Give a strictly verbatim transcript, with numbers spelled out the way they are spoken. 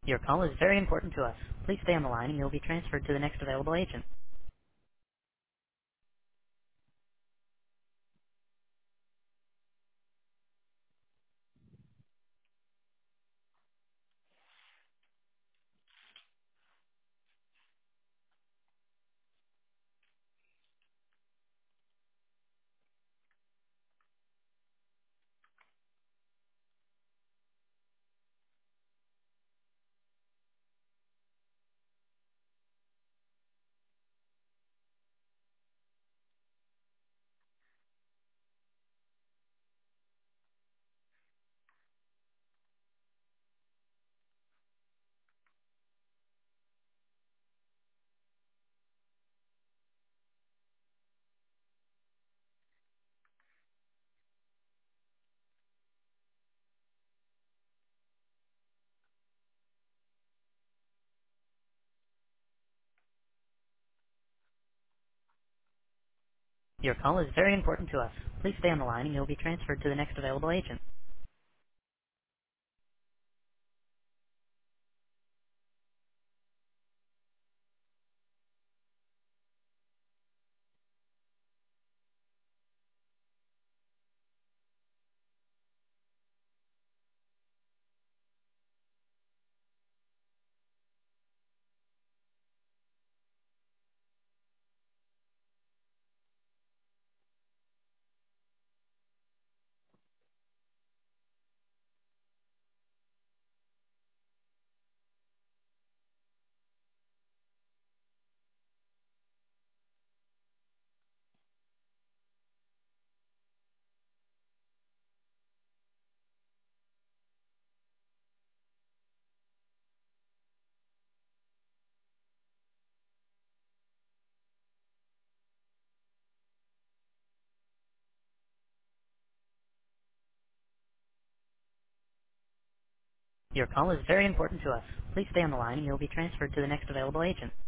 Your call is very important to us. Please stay on the line and you'll be transferred to the next available agent. Your call is very important to us. Please stay on the line and you'll be transferred to the next available agent. Your call is very important to us. Please stay on the line and you'll be transferred to the next available agent.